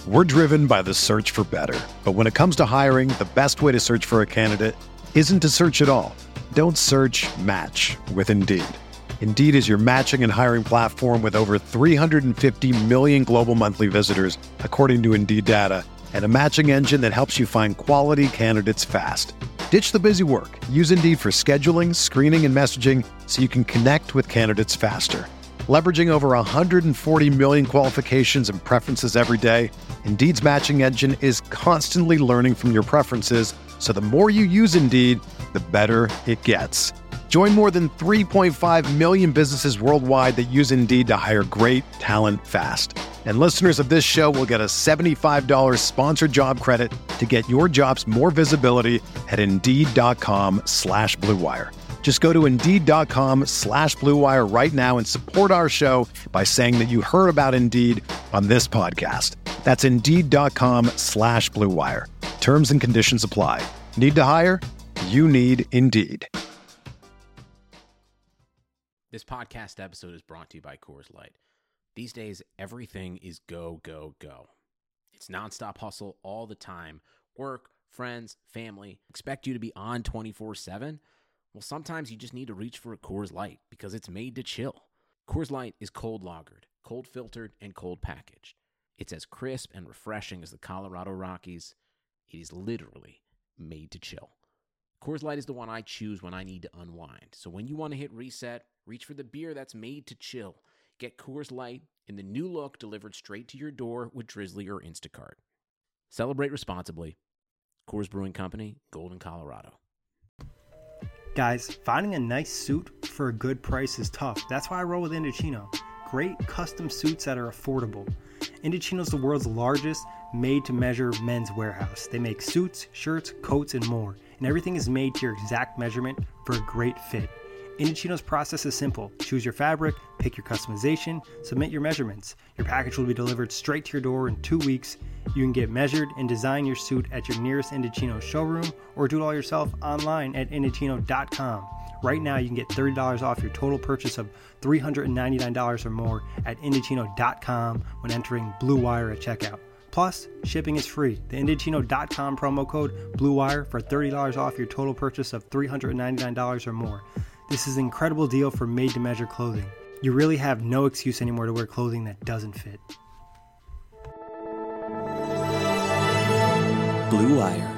We're driven by the search for better. But when it comes to hiring, the best way to search for a candidate isn't to search at all. Don't search, match with Indeed. Indeed is your matching and hiring platform with over 350 million global monthly visitors, according to Indeed data, and a matching engine that helps you find quality candidates fast. Ditch the busy work. Use Indeed for scheduling, screening, and messaging so you can connect with candidates faster. Leveraging over 140 million qualifications and preferences every day, Indeed's matching engine is constantly learning from your preferences, so the more you use Indeed, the better it gets. Join more than 3.5 million businesses worldwide that use Indeed to hire great talent fast. And listeners of this show will get a $75 sponsored job credit to get your jobs more visibility at Indeed.com/Blue Wire. Just go to Indeed.com/Blue Wire right now and support our show by saying that you heard about Indeed on this podcast. That's Indeed.com/Blue Wire. Terms and conditions apply. Need to hire? You need Indeed. This podcast episode is brought to you by Coors Light. These days, everything is go, go, go. It's nonstop hustle all the time. Work, friends, family, expect you to be on 24/7. Well, sometimes you just need to reach for a Coors Light because it's made to chill. Coors Light is cold lagered, cold filtered, and cold packaged. It's as crisp and refreshing as the Colorado Rockies. It is literally made to chill. Coors Light is the one I choose when I need to unwind. So when you want to hit reset, reach for the beer that's made to chill. Get Coors Light in the new look delivered straight to your door with Drizzly or Instacart. Celebrate responsibly. Coors Brewing Company, Golden, Colorado. Guys, finding a nice suit for a good price is tough. That's why I roll with Indochino. Great custom suits that are affordable. Indochino is the world's largest made-to-measure men's warehouse. They make suits, shirts, coats, and more. And everything is made to your exact measurement for a great fit. Indochino's process is simple. Choose your fabric, pick your customization, submit your measurements. Your package will be delivered straight to your door in 2 weeks. You can get measured and design your suit at your nearest Indochino showroom or do it all yourself online at Indochino.com. Right now, you can get $30 off your total purchase of $399 or more at Indochino.com when entering Blue Wire at checkout. Plus, shipping is free. The Indochino.com promo code BLUEWIRE for $30 off your total purchase of $399 or more. This is an incredible deal for made-to-measure clothing. You really have no excuse anymore to wear clothing that doesn't fit. Blue Wire.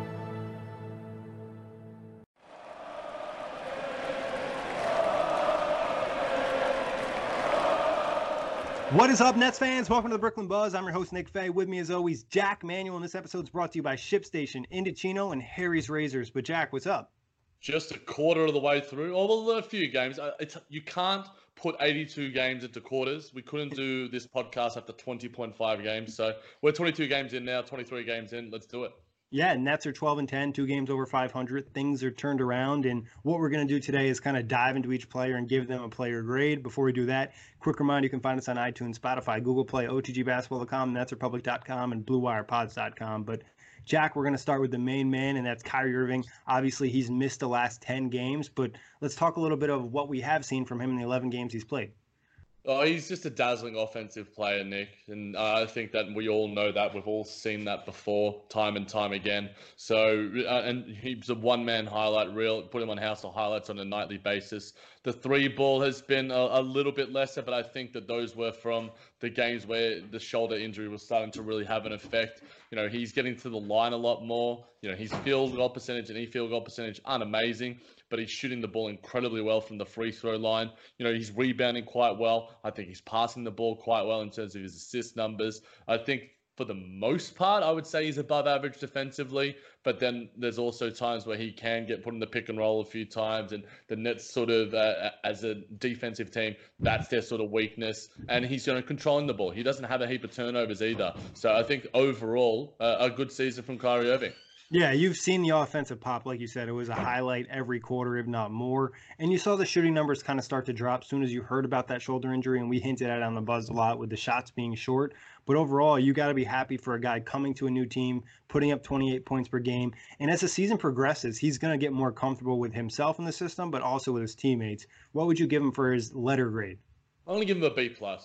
What is up, Nets fans? Welcome to the Brooklyn Buzz. I'm your host, Nick Fay. With me, as always, Jack Manuel, and this episode is brought to you by ShipStation, Indochino, and Harry's Razors. But Jack, what's up? Just a quarter of the way through. Oh, well, a few games. You can't put 82 games into quarters. We couldn't do this podcast after 20.5 games. So we're 22 games in now, 23 games in. Let's do it. Yeah, Nets are 12-10, 2 games over 500. Things are turned around, and what we're going to do today is kind of dive into each player and give them a player grade. Before we do that, quick reminder, you can find us on iTunes, Spotify, Google Play, OTGBasketball.com, NetsRepublic.com, and BlueWirePods.com. But Jack, we're going to start with the main man, and that's Kyrie Irving. Obviously, he's missed the last 10 games, but let's talk a little bit of what we have seen from him in the 11 games he's played. Oh, he's just a dazzling offensive player, Nick. And I think that we all know that. We've all seen that before, time and time again. So, and he's a one-man highlight reel. Put him on House of Highlights on a nightly basis. The three ball has been a little bit lesser, but I think that those were from the games where the shoulder injury was starting to really have an effect. You know, he's getting to the line a lot more. You know, his field goal percentage and field goal percentage aren't amazing, but he's shooting the ball incredibly well from the free throw line. You know, he's rebounding quite well. I think he's passing the ball quite well in terms of his assist numbers. I think for the most part, I would say he's above average defensively, but then there's also times where he can get put in the pick and roll a few times, and the Nets sort of, as a defensive team, that's their sort of weakness, and he's, you know, controlling the ball. He doesn't have a heap of turnovers either. So I think overall, a good season from Kyrie Irving. Yeah, you've seen the offensive pop, like you said. It was a highlight every quarter, if not more. And you saw the shooting numbers kind of start to drop as soon as you heard about that shoulder injury, and we hinted at it on the Buzz a lot with the shots being short. But overall, you got to be happy for a guy coming to a new team, putting up 28 points per game. And as the season progresses, he's going to get more comfortable with himself in the system, but also with his teammates. What would you give him for his letter grade? I'm going to give him a B+.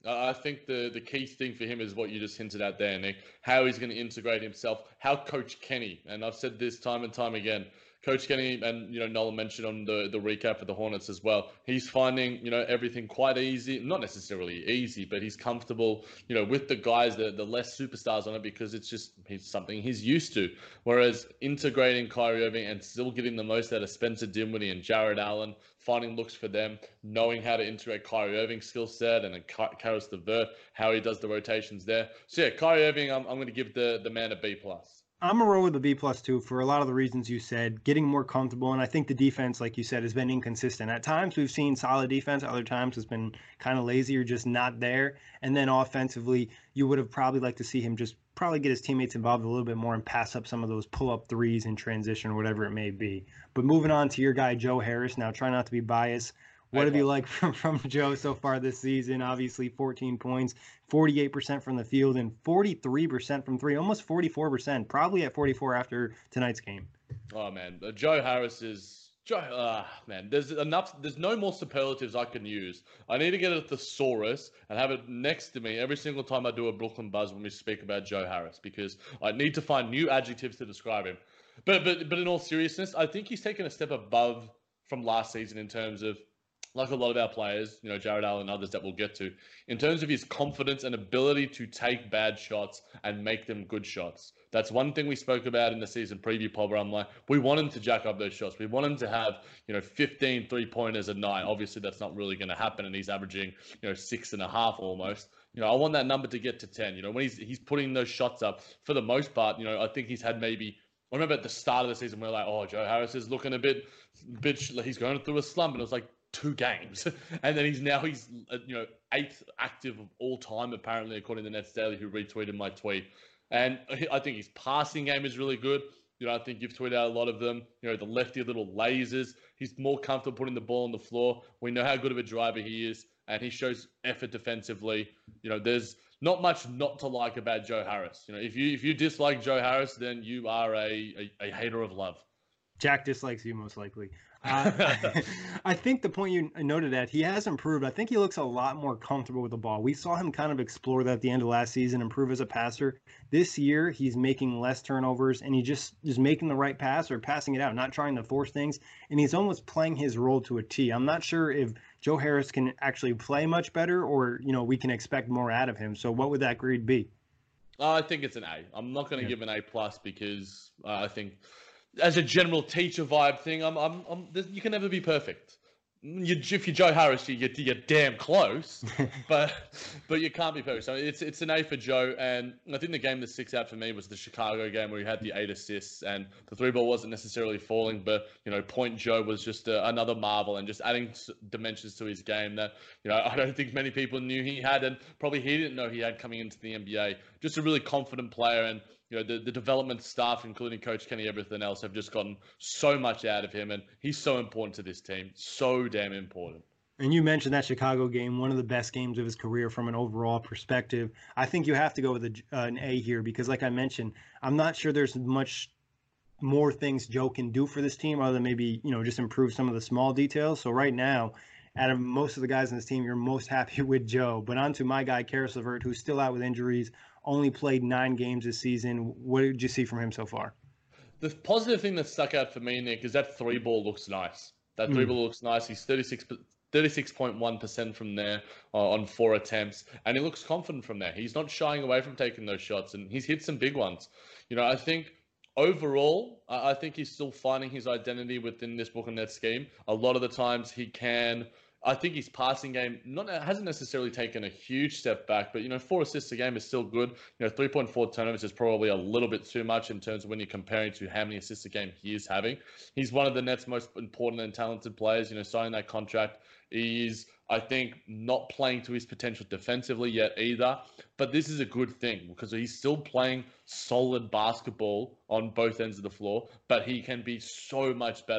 I think the key thing for him is what you just hinted at there, Nick. How he's going to integrate himself. How Coach Kenny, and I've said this time and time again, Coach Kenny, and Nolan mentioned on the recap for the Hornets as well. He's finding everything quite easy, not necessarily easy, but he's comfortable with the guys, the less superstars on it, because it's something he's used to. Whereas integrating Kyrie Irving and still getting the most out of Spencer Dinwiddie and Jared Allen, finding looks for them, knowing how to integrate Kyrie Irving's skill set and then Caris LeVert, how he does the rotations there. So yeah, Kyrie Irving, I'm going to give the man a B+. I'm a roll with a B+ too for a lot of the reasons you said, getting more comfortable. And I think the defense, like you said, has been inconsistent. At times we've seen solid defense. Other times it's been kind of lazy or just not there. And then offensively, you would have probably liked to see him just probably get his teammates involved a little bit more and pass up some of those pull-up threes in transition or whatever it may be. But moving on to your guy, Joe Harris. Now, try not to be biased. What have you liked from Joe so far this season? Obviously, 14 points, 48% from the field, and 43% from three, almost 44%, probably at 44 after tonight's game. Oh, man. Joe Harris is... man, there's no more superlatives I can use. I need to get a thesaurus and have it next to me every single time I do a Brooklyn Buzz when we speak about Joe Harris, because I need to find new adjectives to describe him. But in all seriousness, I think he's taken a step above from last season in terms of, like a lot of our players, Jared Allen and others that we'll get to, in terms of his confidence and ability to take bad shots and make them good shots. That's one thing we spoke about in the season preview pod, where I'm like, we want him to jack up those shots. We want him to have, 15 3-pointers a night. Obviously, that's not really going to happen, and he's averaging, 6.5 almost. I want that number to get to 10. When he's putting those shots up, for the most part, I think he's had maybe... I remember at the start of the season, we were like, oh, Joe Harris is looking a bit, he's going through a slump, and it was like, 2 games, and then he's 8th active of all time, apparently, according to Nets Daily, who retweeted my tweet. And I think his passing game is really good. I think you've tweeted out a lot of them. The lefty little lasers. He's more comfortable putting the ball on the floor. We know how good of a driver he is, and he shows effort defensively. There's not much not to like about Joe Harris. If you dislike Joe Harris, then you are a hater of love. Jack dislikes you, most likely. I think the point you noted that he has improved. I think he looks a lot more comfortable with the ball. We saw him kind of explore that at the end of last season, improve as a passer. This year, he's making less turnovers, and he just is making the right pass or passing it out, not trying to force things. And he's almost playing his role to a T. I'm not sure if Joe Harris can actually play much better, or we can expect more out of him. So what would that grade be? I think it's an A. I'm not going to give an A+ because I think, as a general teacher vibe thing, you can never be perfect. If you're Joe Harris, you're damn close, but you can't be perfect. So it's an A for Joe, and I think the game that sticks out for me was the Chicago game, where he had the 8 assists, and the 3-ball wasn't necessarily falling, but Point Joe was just another marvel, and just adding dimensions to his game that I don't think many people knew he had, and probably he didn't know he had coming into the NBA. Just a really confident player, and the development staff, including Coach Kenny, everything else, have just gotten so much out of him, and he's so important to this team. So damn important. And you mentioned that Chicago game, one of the best games of his career from an overall perspective. I think you have to go with an A here because, like I mentioned, I'm not sure there's much more things Joe can do for this team other than maybe, just improve some of the small details. So right now, out of most of the guys on this team, you're most happy with Joe. But on to my guy, Caris LeVert, who's still out with injuries, only played 9 games this season. What did you see from him so far? The positive thing that stuck out for me, Nick, is that 3-ball looks nice. That 3-ball looks nice. He's 36.1% from there on 4 attempts, and he looks confident from there. He's not shying away from taking those shots, and he's hit some big ones. I think overall, I think he's still finding his identity within this Brooklyn Nets scheme. A lot of the times he can... I think his passing game hasn't necessarily taken a huge step back, but 4 assists a game is still good. 3.4 turnovers is probably a little bit too much in terms of when you're comparing to how many assists a game he is having. He's one of the Nets' most important and talented players. Signing that contract, he's, I think, not playing to his potential defensively yet either. But this is a good thing because he's still playing solid basketball on both ends of the floor, but he can be so much better.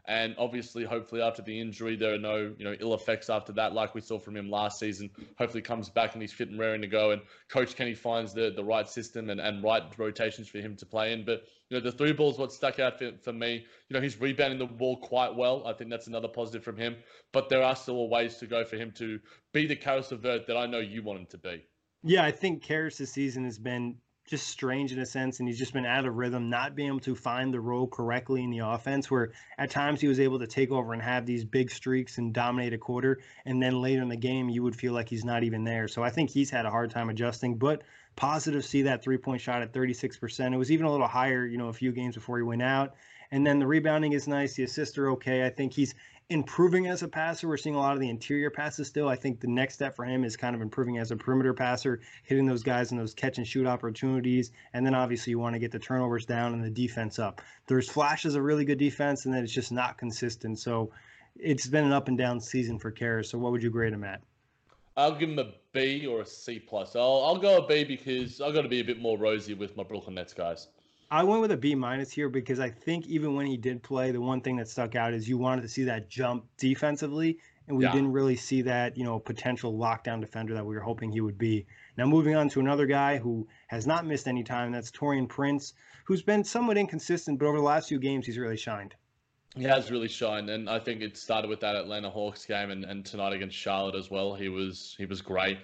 And obviously, hopefully after the injury, there are no, ill effects after that, like we saw from him last season. Hopefully comes back and he's fit and raring to go. And Coach Kenny finds the right system and right rotations for him to play in. But, the through ball is what stuck out for me. He's rebounding the ball quite well. I think that's another positive from him. But there are still ways to go for him to be the Caris LeVert that I know you want him to be. Yeah, I think Caris this season has been just strange in a sense, and he's just been out of rhythm, not being able to find the role correctly in the offense, where at times he was able to take over and have these big streaks and dominate a quarter, and then later in the game you would feel like he's not even there. So I think he's had a hard time adjusting, but positive to see that three-point shot at 36%. It was even a little higher, a few games before he went out. And then the rebounding is nice. The assists are okay. I think he's improving as a passer. We're seeing a lot of the interior passes still. I think the next step for him is kind of improving as a perimeter passer, hitting those guys in those catch and shoot opportunities. And then obviously you want to get the turnovers down and the defense up. There's flashes of really good defense, and then it's just not consistent. So it's been an up and down season for Caris. So what would you grade him at? I'll give him a B or a C+. I'll go a B because I've got to be a bit more rosy with my Brooklyn Nets guys. I went with a B- here because I think even when he did play, the one thing that stuck out is you wanted to see that jump defensively, and we didn't really see that, potential lockdown defender that we were hoping he would be. Now moving on to another guy who has not missed any time, that's Taurean Prince, who's been somewhat inconsistent, but over the last few games, he's really shined. He has really shined, and I think it started with that Atlanta Hawks game and tonight against Charlotte as well. He was great.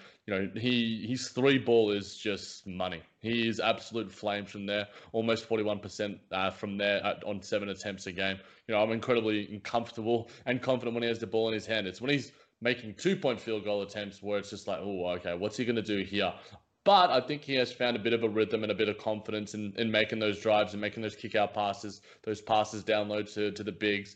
His three ball is just money. He is absolute flames from there, almost 41% from there on 7 attempts a game. I'm incredibly comfortable and confident when he has the ball in his hand. It's when he's making 2-point field goal attempts where it's just like, oh, okay, what's he going to do here? But I think he has found a bit of a rhythm and a bit of confidence in making those drives and making those kick-out passes, those passes down low to the bigs.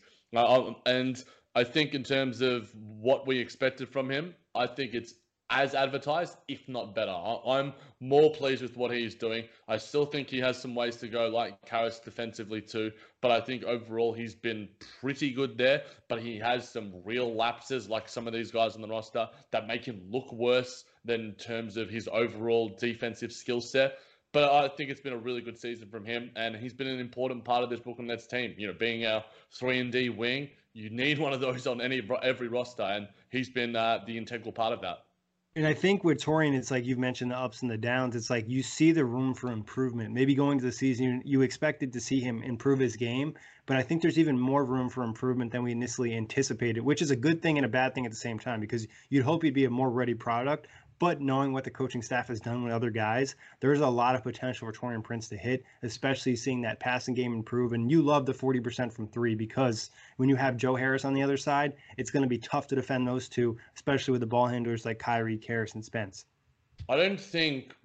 And I think in terms of what we expected from him, I think it's as advertised, if not better. I'm more pleased with what he's doing. I still think he has some ways to go, like Caris defensively too. But I think overall he's been pretty good there. But he has some real lapses, like some of these guys on the roster, that make him look worse than in terms of his overall defensive skill set. But I think it's been a really good season from him, and he's been an important part of this Brooklyn Nets team. Being our 3-and-D wing, you need one of those on every roster, and he's been the integral part of that. And I think with Taurean, it's like you've mentioned the ups and the downs. It's like you see the room for improvement. Maybe going to the season, you expected to see him improve his game, but I think there's even more room for improvement than we initially anticipated, which is a good thing and a bad thing at the same time, because you'd hope he'd be a more ready product. But knowing what the coaching staff has done with other guys, there's a lot of potential for Taurean Prince to hit, especially seeing that passing game improve. And you love the 40% from three, because when you have Joe Harris on the other side, it's going to be tough to defend those two, especially with the ball handlers like Kyrie, Caris, and Spence. I don't think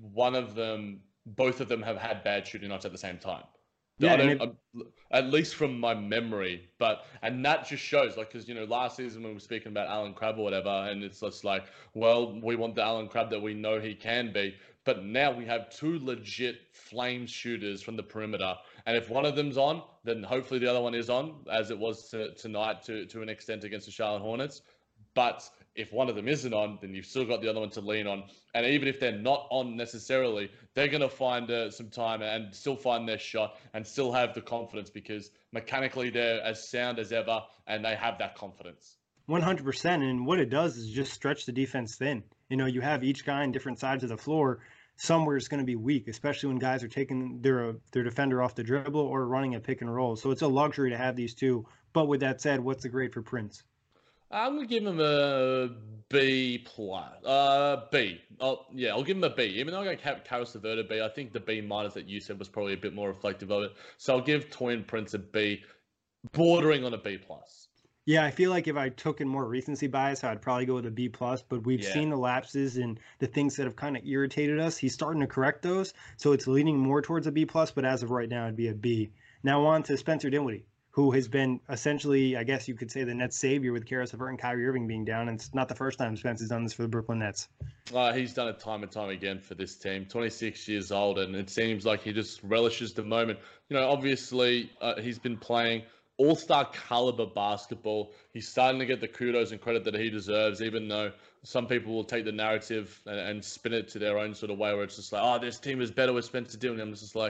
both of them have had bad shooting nights at the same time. Yeah, at least from my memory, and that just shows, because last season when we were speaking about Allen Crabbe or whatever, and it's just like, well, we want the Allen Crabbe that we know he can be, but now we have two legit flame shooters from the perimeter, and if one of them's on, then hopefully the other one is on, as it was tonight to an extent against the Charlotte Hornets. But if one of them isn't on, then you've still got the other one to lean on. And even if they're not on necessarily, they're going to find some time and still find their shot and still have the confidence, because mechanically they're as sound as ever and they have that confidence. 100%. And what it does is just stretch the defense thin. You have each guy on different sides of the floor. Somewhere it's going to be weak, especially when guys are taking their defender off the dribble or running a pick and roll. So it's a luxury to have these two. But with that said, what's the grade for Prince? I'm going to give him a B+. B. I'll give him a B. Even though I got Caris LeVert a B, I think the B- that you said was probably a bit more reflective of it. So I'll give Taurean Prince a B, bordering on a B+. Yeah, I feel like if I took in more recency bias, I'd probably go with a B+, but we've seen the lapses and the things that have kind of irritated us. He's starting to correct those, so it's leaning more towards a B+, but as of right now, it'd be a B. Now on to Spencer Dinwiddie, who has been essentially, I guess you could say, the Nets savior with Caris LeVert and Kyrie Irving being down. And it's not the first time Spence has done this for the Brooklyn Nets. He's done it time and time again for this team. 26 years old, and it seems like he just relishes the moment. Obviously, he's been playing all-star caliber basketball. He's starting to get the kudos and credit that he deserves, even though some people will take the narrative and spin it to their own sort of way, where it's just like, oh, this team is better with Spencer Dinwiddie. I'm just like,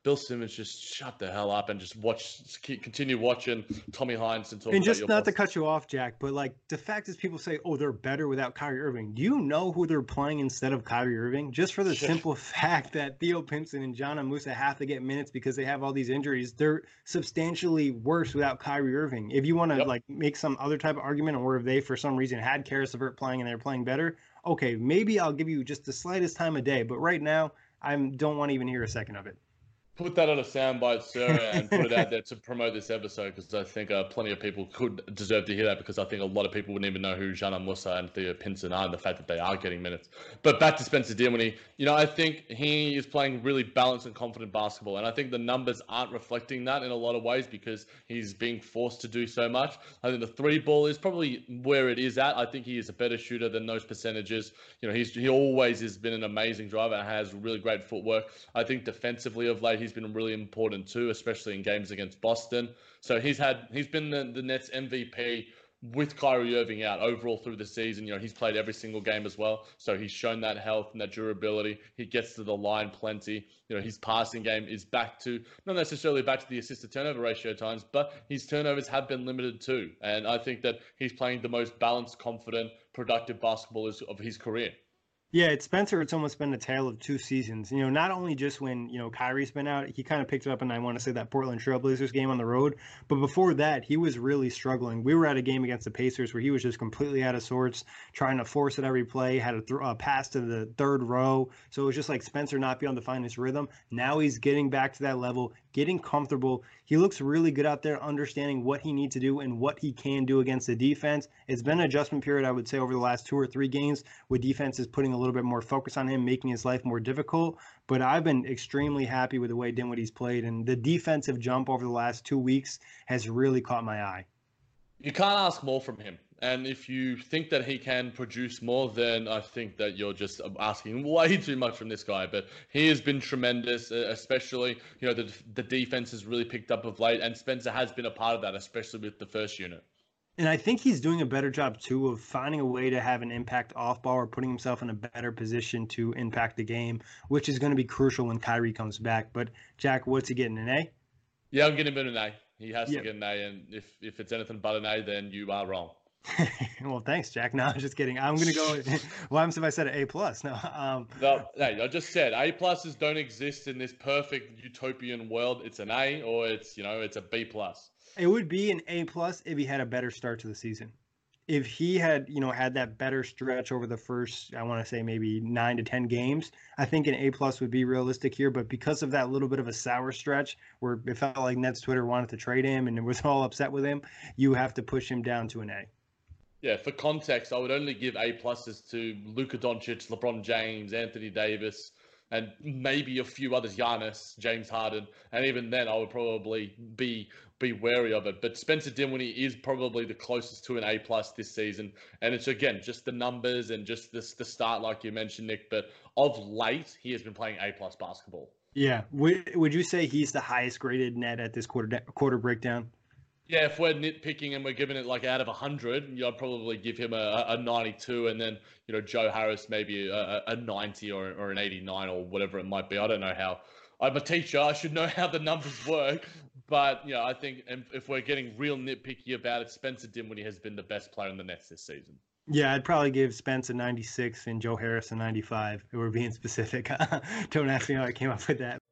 Bill Simmons, just shut the hell up and just continue watching Tommy Hines and talk. And just not to cut you off, Jack, but like the fact is, people say, "Oh, they're better without Kyrie Irving." Do you know who they're playing instead of Kyrie Irving? Just for the simple fact that Theo Pinson and John Musa have to get minutes because they have all these injuries. They're substantially worse without Kyrie Irving. If you want to like make some other type of argument, or if they for some reason had Karis LeVert playing and they're playing better, okay, maybe I'll give you just the slightest time of day. But right now, I don't want to even hear a second of it. Put that on a soundbite, sir, and put it out there to promote this episode, because I think plenty of people could deserve to hear that, because I think a lot of people wouldn't even know who John Musa and Theo Pinson are, and the fact that they are getting minutes. But back to Spencer Dinwiddie, I think he is playing really balanced and confident basketball, and I think the numbers aren't reflecting that in a lot of ways because he's being forced to do so much. I think the three ball is probably where it is at. I think he is a better shooter than those percentages. He always has been an amazing driver and has really great footwork. I think defensively of late, he's been really important too, especially in games against Boston. So he's been the Nets MVP with Kyrie Irving out overall through the season. He's played every single game as well. So he's shown that health and that durability. He gets to the line plenty. His passing game is not necessarily back to the assist to turnover ratio times, but his turnovers have been limited too. And I think that he's playing the most balanced, confident, productive basketball of his career. Yeah, it's almost been a tale of two seasons. Not only just when, Kyrie's been out, he kind of picked it up, and I want to say that Portland Trailblazers game on the road. But before that, he was really struggling. We were at a game against the Pacers where he was just completely out of sorts, trying to force it every play, had a pass to the third row. So it was just like Spencer not being able to find his rhythm. Now he's getting back to that level, getting comfortable. He looks really good out there, understanding what he needs to do and what he can do against the defense. It's been an adjustment period, I would say, over the last 2 or 3 games, with defenses putting a little bit more focus on him, making his life more difficult. But I've been extremely happy with the way Dinwiddie's played, and the defensive jump over the last 2 weeks has really caught my eye. You can't ask more from him. And if you think that he can produce more, then I think that you're just asking way too much from this guy. But he has been tremendous, especially, the defense has really picked up of late, and Spencer has been a part of that, especially with the first unit. And I think he's doing a better job, too, of finding a way to have an impact off ball or putting himself in a better position to impact the game, which is going to be crucial when Kyrie comes back. But, Jack, what's he getting, an A? Yeah, I'm getting him an A. He has to get an A, and if it's anything but an A, then you are wrong. Well, thanks, Jack. No, I'm just kidding. I'm going to go. What happens if I said an A+? No, I just said A+s don't exist in this perfect utopian world. It's an A, or it's a B+. It would be an A+ if he had a better start to the season. If he had, had that better stretch over the first, I want to say maybe 9 to 10 games, I think an A+ would be realistic here. But because of that little bit of a sour stretch where it felt like Nets Twitter wanted to trade him and it was all upset with him, you have to push him down to an A. Yeah, for context, I would only give A+ to Luka Doncic, LeBron James, Anthony Davis, and maybe a few others, Giannis, James Harden. And even then, I would probably be wary of it. But Spencer Dinwiddie is probably the closest to an A+ this season. And it's, again, just the numbers and just the start, like you mentioned, Nick. But of late, he has been playing A+ basketball. Yeah. Would you say he's the highest graded net at this quarter breakdown? Yeah, if we're nitpicking and we're giving it like out of 100, I'd probably give him a 92, and then Joe Harris maybe a 90 or an 89 or whatever it might be. I don't know how. I'm a teacher. I should know how the numbers work. But I think if we're getting real nitpicky about it, Spencer Dinwiddie has been the best player in the Nets this season. Yeah, I'd probably give Spence a 96 and Joe Harris a 95. If we're being specific. Don't ask me how I came up with that.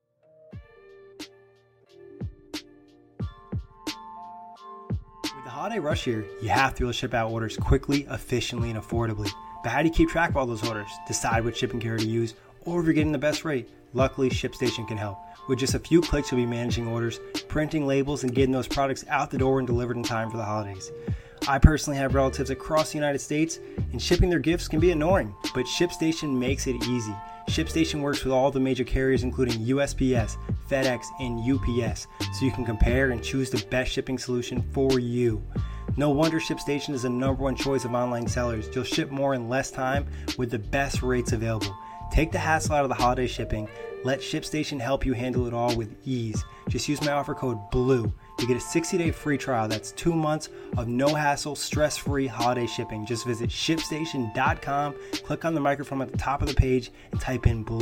Holiday rush here, you have to be able to ship out orders quickly, efficiently, and affordably. But how do you keep track of all those orders? Decide which shipping carrier to use, or if you're getting the best rate. Luckily, ShipStation can help. With just a few clicks, you'll be managing orders, printing labels, and getting those products out the door and delivered in time for the holidays. I personally have relatives across the United States, and shipping their gifts can be annoying, but ShipStation makes it easy. ShipStation works with all the major carriers including USPS, FedEx, and UPS, so you can compare and choose the best shipping solution for you. No wonder ShipStation is the #1 choice of online sellers. You'll ship more in less time with the best rates available. Take the hassle out of the holiday shipping. Let ShipStation help you handle it all with ease. Just use my offer code BLUE. You get a 60-day free trial. That's 2 months of no hassle, stress-free holiday shipping. Just visit ShipStation.com, click on the microphone at the top of the page, and type in BLUE.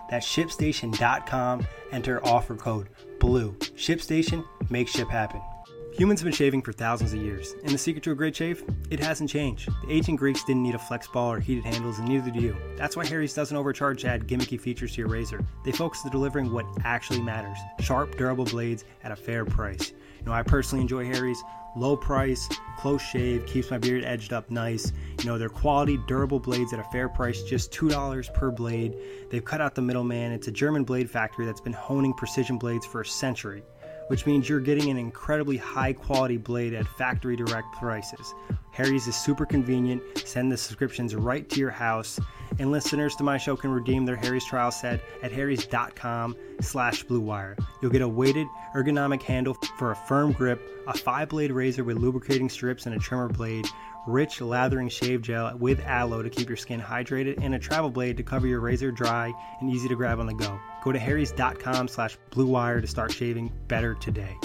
That's ShipStation.com. Enter offer code BLUE. ShipStation, make ship happen. Humans have been shaving for thousands of years, and the secret to a great shave? It hasn't changed. The ancient Greeks didn't need a flex ball or heated handles, and neither do you. That's why Harry's doesn't overcharge to add gimmicky features to your razor. They focus on delivering what actually matters: sharp, durable blades at a fair price. You know, I personally enjoy Harry's. Low price, close shave, keeps my beard edged up nice. You know, they're quality, durable blades at a fair price, just $2 per blade. They've cut out the middleman. It's a German blade factory that's been honing precision blades for a century, which means you're getting an incredibly high quality blade at factory direct prices. Harry's is super convenient, send the subscriptions right to your house, and listeners to my show can redeem their Harry's trial set at harrys.com/bluewire. You'll get a weighted ergonomic handle for a firm grip, a 5-blade razor with lubricating strips and a trimmer blade, rich lathering shave gel with aloe to keep your skin hydrated, and a travel blade to cover your razor dry and easy to grab on the go. Go to harrys.com/bluewire to start shaving better today.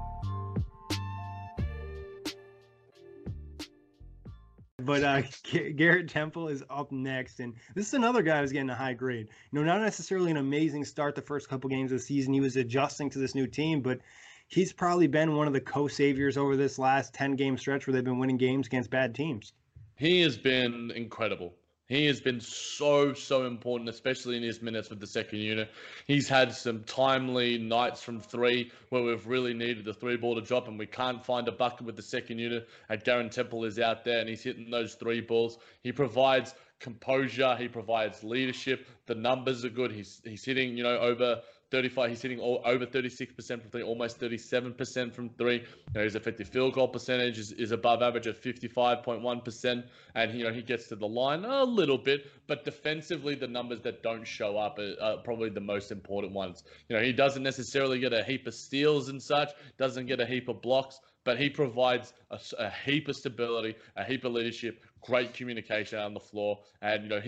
But Garrett Temple is up next, and this is another guy who's getting a high grade. You know, not necessarily an amazing start the first couple games of the season. He was adjusting to this new team, but he's probably been one of the co-saviors over this last 10-game stretch where they've been winning games against bad teams. He has been incredible. He has been so important, especially in his minutes with the second unit. He's had some timely nights from three where we've really needed the three ball to drop and we can't find a bucket with the second unit. And Garrett Temple is out there and he's hitting those three balls. He provides composure. He provides leadership. The numbers are good. He's hitting, you know, over 35. He's hitting over 36% from three, almost 37% from three. You know, his effective field goal percentage is above average at 55.1%. And, you know, he gets to the line a little bit, but defensively, the numbers that don't show up are probably the most important ones. You know, he doesn't necessarily get a heap of steals and such, doesn't get a heap of blocks, but he provides a heap of stability, a heap of leadership, great communication on the floor. And, you know,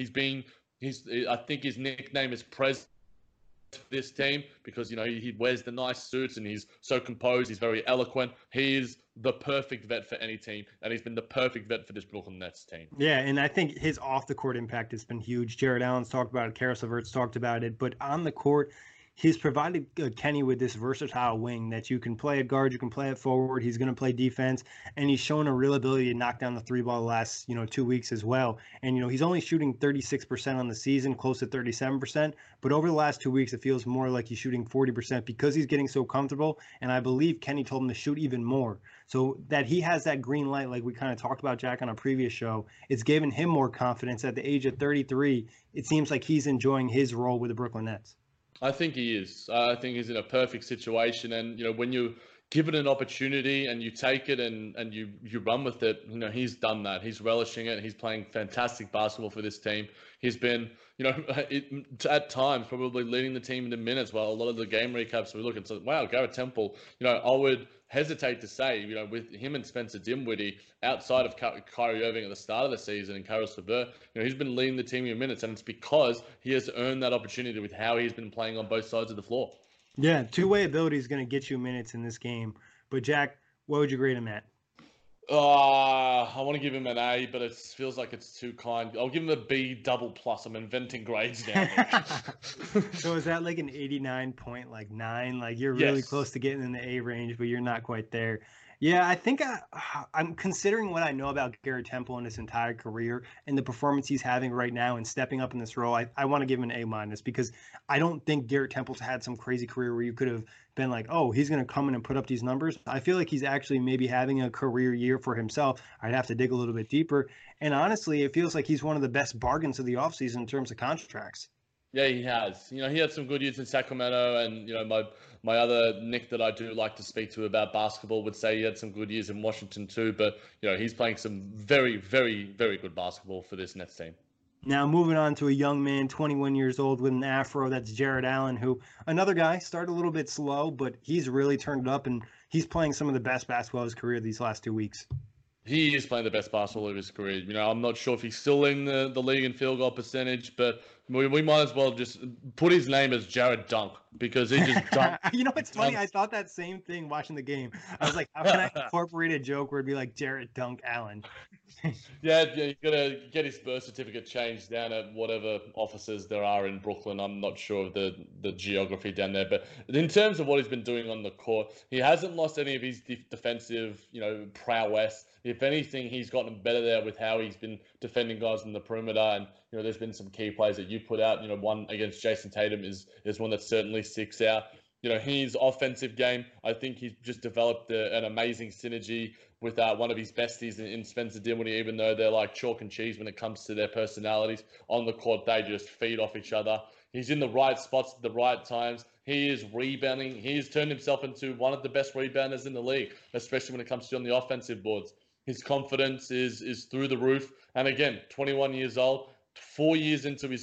I think his nickname is President this team because, you know, he wears the nice suits and he's so composed. He's very eloquent. He is the perfect vet for any team, and he's been the perfect vet for this Brooklyn Nets team. Yeah, and I think his off-the-court impact has been huge. Jared Allen's talked about it. Karis LeVert's talked about it. But on the court, he's provided Kenny with this versatile wing that you can play at guard, you can play at forward. He's going to play defense, and he's shown a real ability to knock down the three ball the last 2 weeks as well. And he's only shooting 36% on the season, close to 37%. But over the last 2 weeks, it feels more like he's shooting 40% because he's getting so comfortable. And I believe Kenny told him to shoot even more. So that he has that green light, like we kind of talked about, Jack, on a previous show, it's given him more confidence. At the age of 33, it seems like he's enjoying his role with the Brooklyn Nets. I think he is. I think he's in a perfect situation. And, when you give it an opportunity and you take it and you run with it, he's done that. He's relishing it. He's playing fantastic basketball for this team. He's been, at times probably leading the team in minutes while a lot of the game recaps we look and say, wow, Garrett Temple, I would hesitate to say, with him and Spencer Dinwiddie outside of Kyrie Irving at the start of the season and Karis LeVert, he's been leading the team in minutes, and it's because he has earned that opportunity with how he's been playing on both sides of the floor. Yeah, two-way ability is going to get you minutes in this game. But Jack, what would you grade him at? I want to give him an A, but it feels like it's too kind. I'll give him a B double plus. I'm inventing grades now. So is that like an 89.9? Like you're really close to getting in the A range, but you're not quite there. Yeah, I think I'm considering what I know about Garrett Temple in his entire career and the performance he's having right now and stepping up in this role. I want to give him an A- because I don't think Garrett Temple's had some crazy career where you could have been like, oh, he's going to come in and put up these numbers. I feel like he's actually maybe having a career year for himself. I'd have to dig a little bit deeper. And honestly, it feels like he's one of the best bargains of the offseason in terms of contracts. Yeah, he has. He had some good years in Sacramento, and my other Nick that I do like to speak to about basketball would say he had some good years in Washington too. But he's playing some very, very, very good basketball for this Nets team. Now moving on to a young man, 21 years old with an afro. That's Jared Allen, who another guy started a little bit slow, but he's really turned it up, and he's playing some of the best basketball of his career these last 2 weeks. He is playing the best basketball of his career. I'm not sure if he's still in the league in field goal percentage, but We might as well just put his name as Jared Dunk because he just dunked. You know what's funny? I thought that same thing watching the game. I was like, how can I incorporate a joke where it'd be like Jared Dunk Allen? Yeah, you gotta get his birth certificate changed down at whatever offices there are in Brooklyn. I'm not sure of the geography down there, but in terms of what he's been doing on the court, he hasn't lost any of his defensive, prowess. If anything, he's gotten better there with how he's been defending guys in the perimeter. And there's been some key plays that you put out. One against Jason Tatum is one that certainly sticks out. His offensive game, I think he's just developed an amazing synergy with one of his besties in Spencer Dinwiddie, even though they're like chalk and cheese when it comes to their personalities. On the court, they just feed off each other. He's in the right spots at the right times. He is rebounding. He has turned himself into one of the best rebounders in the league, especially when it comes to on the offensive boards. His confidence is through the roof. And again, 21 years old, 4 years into his,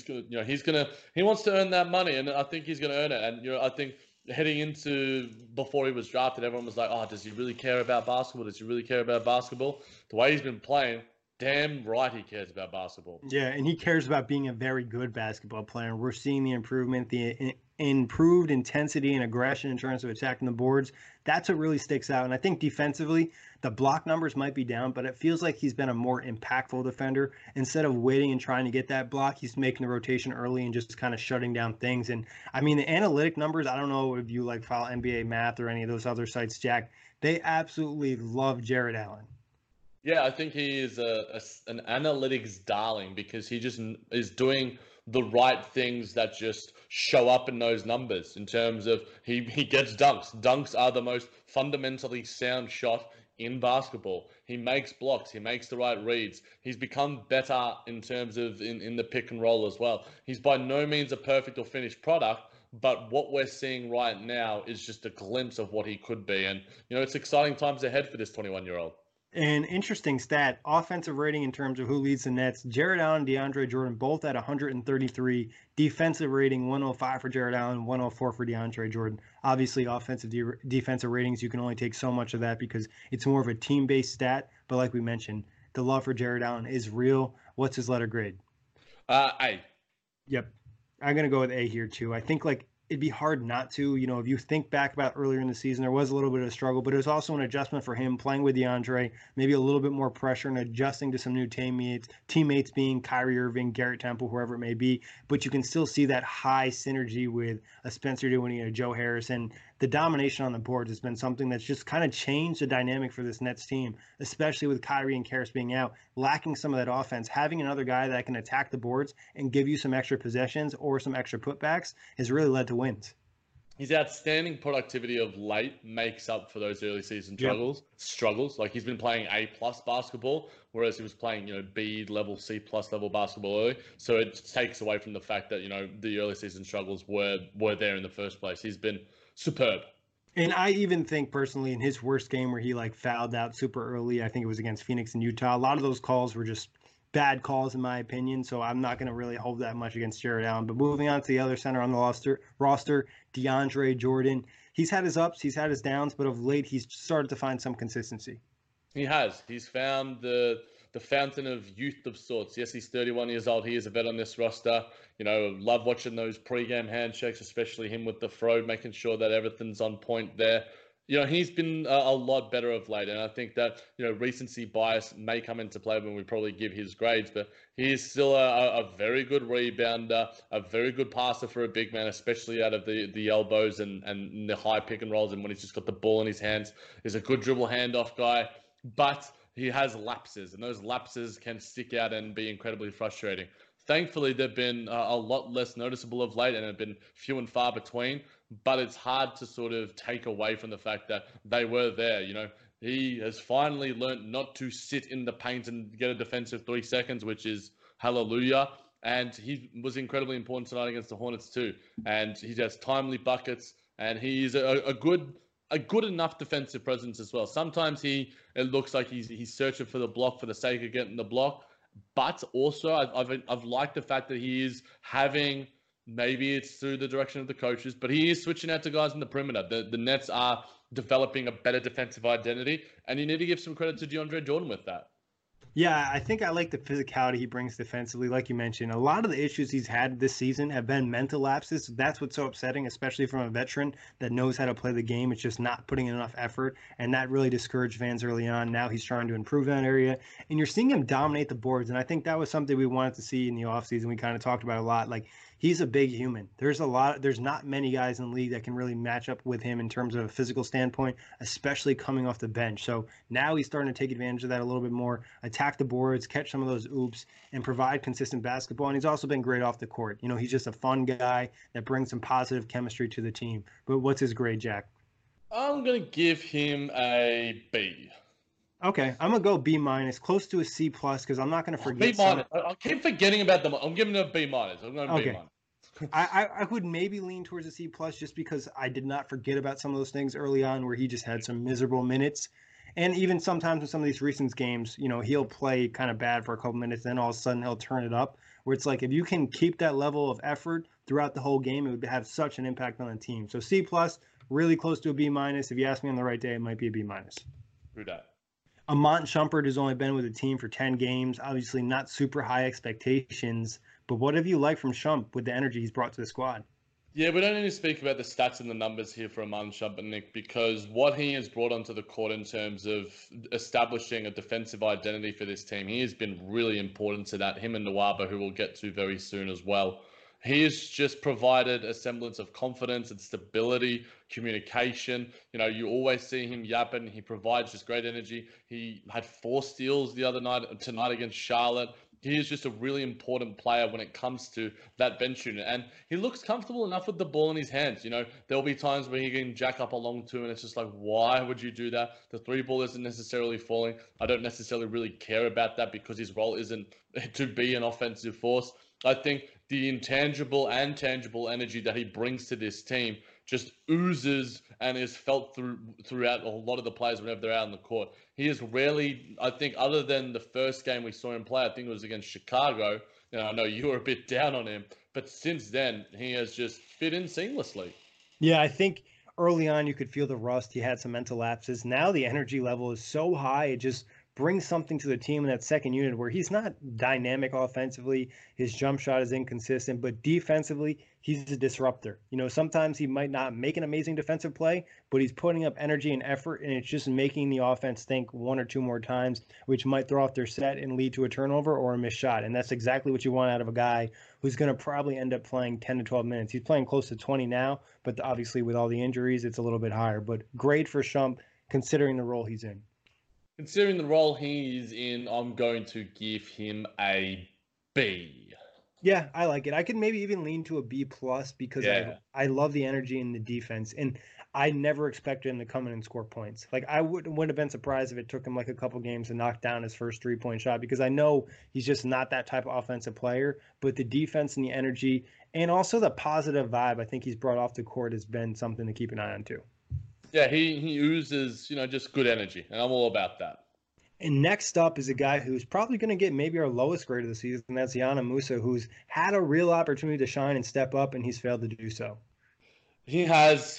he wants to earn that money, and I think he's going to earn it. And, I think heading into before he was drafted, everyone was like, oh, does he really care about basketball? Does he really care about basketball? The way he's been playing, damn right he cares about basketball. Yeah, and he cares about being a very good basketball player. We're seeing the improvement, the improved intensity and aggression in terms of attacking the boards. That's what really sticks out. And I think defensively, the block numbers might be down, but it feels like he's been a more impactful defender. Instead of waiting and trying to get that block, he's making the rotation early and just kind of shutting down things. And I mean, the analytic numbers, I don't know if you follow NBA Math or any of those other sites, Jack, they absolutely love Jared Allen. Yeah, I think he is an analytics darling because he just is doing the right things that just show up in those numbers in terms of he gets dunks. Dunks are the most fundamentally sound shot in basketball. He makes blocks. He makes the right reads. He's become better in terms of in the pick and roll as well. He's by no means a perfect or finished product, but what we're seeing right now is just a glimpse of what he could be. And, it's exciting times ahead for this 21-year-old. An interesting stat, offensive rating in terms of who leads the Nets, Jared Allen, DeAndre Jordan, both at 133. Defensive rating, 105 for Jared Allen, 104 for DeAndre Jordan. Obviously, offensive defensive ratings, you can only take so much of that because it's more of a team-based stat. But like we mentioned, the love for Jared Allen is real. What's his letter grade? A. Yep. I'm going to go with A here, too. I think, it'd be hard not to. If you think back about earlier in the season, there was a little bit of a struggle, but it was also an adjustment for him playing with DeAndre, maybe a little bit more pressure and adjusting to some new teammates being Kyrie Irving, Garrett Temple, whoever it may be. But you can still see that high synergy with a Spencer Dinwiddie and a Joe Harris. And the domination on the boards has been something that's just kind of changed the dynamic for this Nets team, especially with Kyrie and Harris being out, lacking some of that offense. Having another guy that can attack the boards and give you some extra possessions or some extra putbacks has really led to wins. His outstanding productivity of late makes up for those early season struggles. Like he's been playing A+ basketball, whereas he was playing, B level, C+ level basketball early. So it takes away from the fact that, the early season struggles were there in the first place. He's been superb. And I even think personally in his worst game where he fouled out super early, I think it was against Phoenix and Utah. A lot of those calls were just bad calls in my opinion, so I'm not going to really hold that much against Jared Allen. But moving on to the other center on the roster, DeAndre Jordan. He's had his ups, he's had his downs, but of late he's started to find some consistency. He has. He's found the fountain of youth of sorts. Yes, he's 31 years old. He is a vet on this roster. Love watching those pre-game handshakes, especially him with the throw, making sure that everything's on point there. He's been a lot better of late, and I think that, recency bias may come into play when we probably give his grades, but he is still a very good rebounder, a very good passer for a big man, especially out of the elbows and the high pick and rolls, and when he's just got the ball in his hands. He's a good dribble handoff guy, but he has lapses, and those lapses can stick out and be incredibly frustrating. Thankfully, they've been a lot less noticeable of late and have been few and far between, but it's hard to sort of take away from the fact that they were there. He has finally learned not to sit in the paint and get a defensive 3 seconds, which is hallelujah. And he was incredibly important tonight against the Hornets too. And he has timely buckets, and he's a good enough defensive presence as well. Sometimes it looks like he's searching for the block for the sake of getting the block. But also, I've liked the fact that he is having, maybe it's through the direction of the coaches, but he is switching out to guys in the perimeter. The Nets are developing a better defensive identity, and you need to give some credit to DeAndre Jordan with that. Yeah, I think I like the physicality he brings defensively. Like you mentioned, a lot of the issues he's had this season have been mental lapses. That's what's so upsetting, especially from a veteran that knows how to play the game. It's just not putting in enough effort, and that really discouraged fans early on. Now he's trying to improve that area, and you're seeing him dominate the boards. And I think that was something we wanted to see in the offseason. We kind of talked about a lot. Like, he's a big human. There's not many guys in the league that can really match up with him in terms of a physical standpoint, especially coming off the bench. So now he's starting to take advantage of that a little bit more, attack the boards, catch some of those oops, and provide consistent basketball. And he's also been great off the court. You know, he's just a fun guy that brings some positive chemistry to the team. But what's his grade, Jack? I'm going to give him a B. Okay, I'm gonna go B minus, close to a C plus, because I'm not gonna forget. B minus. I keep forgetting about them. I'm giving it a B minus. I'm going to B minus. I would maybe lean towards a C plus just because I did not forget about some of those things early on where he just had some miserable minutes. And even sometimes in some of these recent games, you know, he'll play kind of bad for a couple minutes, then all of a sudden he'll turn it up. Where it's like if you can keep that level of effort throughout the whole game, it would have such an impact on the team. So C plus, really close to a B minus. If you ask me on the right day, it might be a B minus. Who dat? Iman Shumpert has only been with the team for 10 games. Obviously not super high expectations. But what have you liked from Shump with the energy he's brought to the squad? Yeah, we don't need to speak about the stats and the numbers here for Iman Shumpert, Nick, because what he has brought onto the court in terms of establishing a defensive identity for this team, he has been really important to that. Him and Nwaba, who we'll get to very soon as well. He has just provided a semblance of confidence and stability, communication. You know, you always see him yapping. He provides just great energy. He had 4 steals tonight against Charlotte. He is just a really important player when it comes to that bench unit. And he looks comfortable enough with the ball in his hands. You know, there'll be times where he can jack up a long two, and it's just like, why would you do that? The 3-ball isn't necessarily falling. I don't necessarily really care about that because his role isn't to be an offensive force. I think the intangible and tangible energy that he brings to this team just oozes and is felt throughout a lot of the players whenever they're out on the court. He is rarely, I think, other than the first game we saw him play, I think it was against Chicago. You know, I know you were a bit down on him, but since then, he has just fit in seamlessly. Yeah, I think early on you could feel the rust. He had some mental lapses. Now the energy level is so high, it just brings something to the team in that second unit where he's not dynamic offensively. His jump shot is inconsistent, but defensively, he's a disruptor. You know, sometimes he might not make an amazing defensive play, but he's putting up energy and effort, and it's just making the offense think 1 or 2 more times, which might throw off their set and lead to a turnover or a missed shot. And that's exactly what you want out of a guy who's going to probably end up playing 10 to 12 minutes. He's playing close to 20 now, but obviously with all the injuries, it's a little bit higher. But great for Shump considering the role he's in. Considering the role he's in, I'm going to give him a B. Yeah, I like it. I could maybe even lean to a B plus because I love the energy in the defense, and I never expected him to come in and score points. Like I wouldn't have been surprised if it took him like a couple games to knock down his first 3-point shot because I know he's just not that type of offensive player. But the defense and the energy, and also the positive vibe I think he's brought off the court has been something to keep an eye on too. Yeah, he oozes, you know, just good energy, and I'm all about that. And next up is a guy who's probably going to get maybe our lowest grade of the season, and that's Yana Musa, who's had a real opportunity to shine and step up, and he's failed to do so. He has.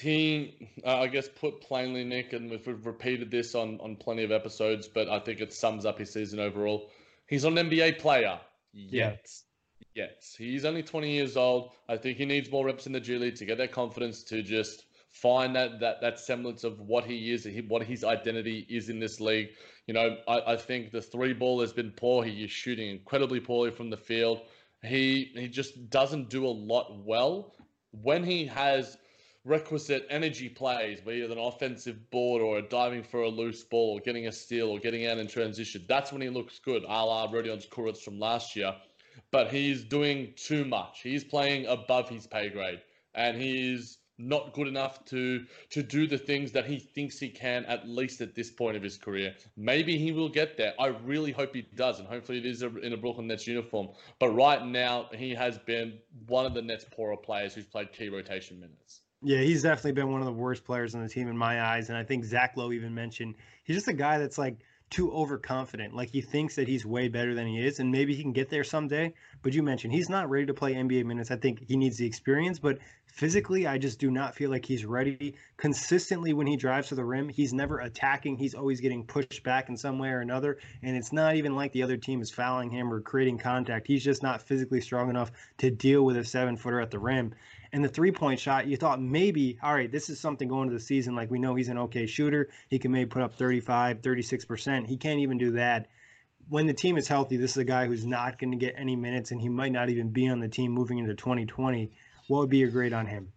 I guess, put plainly, Nick, and we've repeated this on plenty of episodes, but I think it sums up his season overall. He's not an NBA player yet. Yes, he's only 20 years old. I think he needs more reps in the G League to get that confidence to just find that semblance of what he is, what his identity is in this league. You know, I think the 3-ball has been poor. He is shooting incredibly poorly from the field. He just doesn't do a lot well. When he has requisite energy plays, be it an offensive board or a diving for a loose ball or getting a steal or getting out in transition, that's when he looks good, a la Rodion Kurucs from last year. But he's doing too much. He's playing above his pay grade, and he's not good enough to do the things that he thinks he can, at least at this point of his career. Maybe he will get there. I really hope he does, and hopefully it is in a Brooklyn Nets uniform. But right now, he has been one of the Nets' poorer players who's played key rotation minutes. Yeah, he's definitely been one of the worst players on the team in my eyes, and I think Zach Lowe even mentioned he's just a guy that's like too overconfident. Like he thinks that he's way better than he is, and maybe he can get there someday. But you mentioned he's not ready to play NBA minutes. I think he needs the experience, but physically, I just do not feel like he's ready. Consistently, when he drives to the rim, he's never attacking. He's always getting pushed back in some way or another. And it's not even like the other team is fouling him or creating contact. He's just not physically strong enough to deal with a 7-footer at the rim. And the three-point shot, you thought maybe, all right, this is something going into the season. Like we know he's an okay shooter. He can maybe put up 35, 36%. He can't even do that. When the team is healthy, this is a guy who's not going to get any minutes, and he might not even be on the team moving into 2020. What would be your grade on him?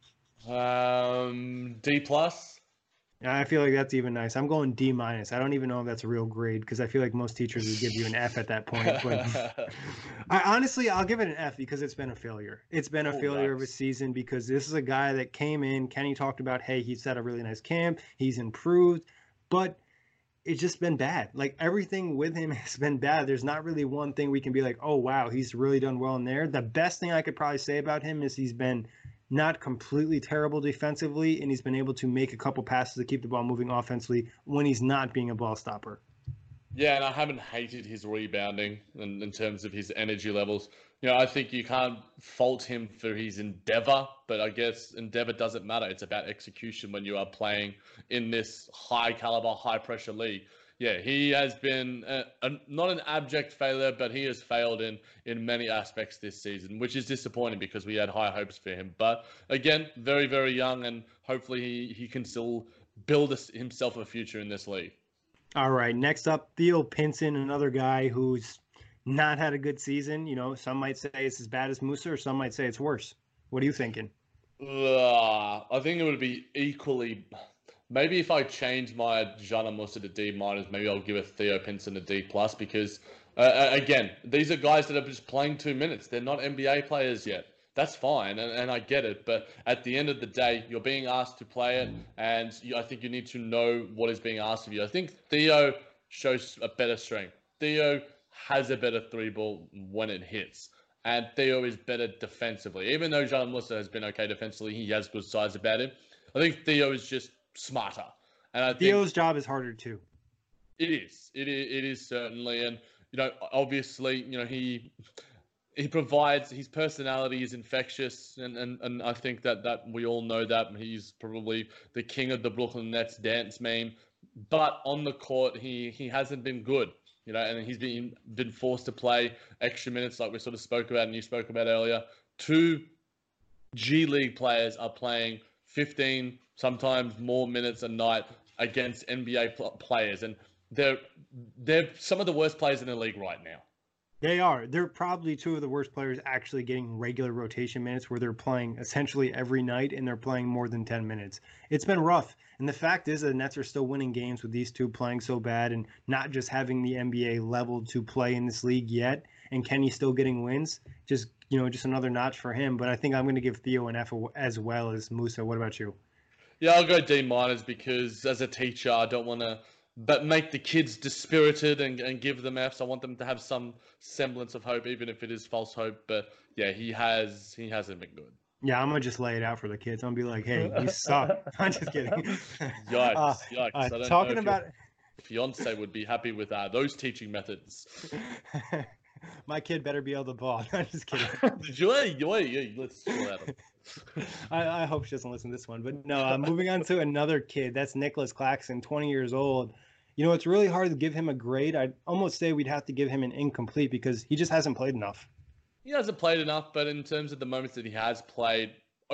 D+. I feel like that's even nice. I'm going D-. I don't even know if that's a real grade because I feel like most teachers would give you an F at that point. But I'll give it an F because it's been a failure. It's been a failure of a season because this is a guy that came in. Kenny talked about, hey, he's had a really nice camp. He's improved, but it's just been bad. Like everything with him has been bad. There's not really one thing we can be like, oh, wow, he's really done well in there. The best thing I could probably say about him is he's been not completely terrible defensively, and he's been able to make a couple passes to keep the ball moving offensively when he's not being a ball stopper. Yeah, and I haven't hated his rebounding in terms of his energy levels. I think you can't fault him for his endeavor, but I guess endeavor doesn't matter. It's about execution when you are playing in this high caliber, high pressure league. Yeah, he has been not an abject failure, but he has failed in many aspects this season, which is disappointing because we had high hopes for him. But again, very, very young, and hopefully he can still build himself a future in this league. All right, next up, Theo Pinson, another guy who's not had a good season. Some might say it's as bad as Musa, or some might say it's worse. What are you thinking? I think it would be equally. Maybe if I change my Jana Musa to D-, maybe I'll give a Theo Pinson a D+, because again, these are guys that are just playing 2 minutes. They're not NBA players yet. That's fine, and I get it. But at the end of the day, you're being asked to play it, and I think you need to know what is being asked of you. I think Theo shows a better strength. Theo has a better three ball when it hits. And Theo is better defensively. Even though Jana Musa has been okay defensively, he has good size about him. I think Theo is just smarter. And I think Theo's job is harder too. It is certainly. And, obviously, he provides, his personality is infectious. And I think that we all know that he's probably the king of the Brooklyn Nets dance meme. But on the court, he hasn't been good. And he's been forced to play extra minutes like we sort of spoke about and you spoke about earlier. 2 G League players are playing 15, sometimes more minutes a night against NBA players. And they're some of the worst players in the league right now. They are. They're probably 2 of the worst players actually getting regular rotation minutes where they're playing essentially every night and they're playing more than 10 minutes. It's been rough. And the fact is the Nets are still winning games with these 2 playing so bad and not just having the NBA level to play in this league yet. And Kenny still getting wins. Just another notch for him. But I think I'm going to give Theo an F as well as Musa. What about you? Yeah, I'll go D- because as a teacher, I don't want to make the kids dispirited and give them Fs. I want them to have some semblance of hope, even if it is false hope. But yeah, he hasn't been good. Yeah, I'm going to just lay it out for the kids. I'm going to be like, hey, you suck. I'm just kidding. Yikes. I don't talking know about fiance would be happy with those teaching methods. My kid better be able to ball. I'm just kidding. Let's chill at him. I hope she doesn't listen to this one. But no, moving on to another kid. That's Nicholas Claxton, 20 years old. It's really hard to give him a grade. I'd almost say we'd have to give him an incomplete because he just hasn't played enough. He hasn't played enough, but in terms of the moments that he has played,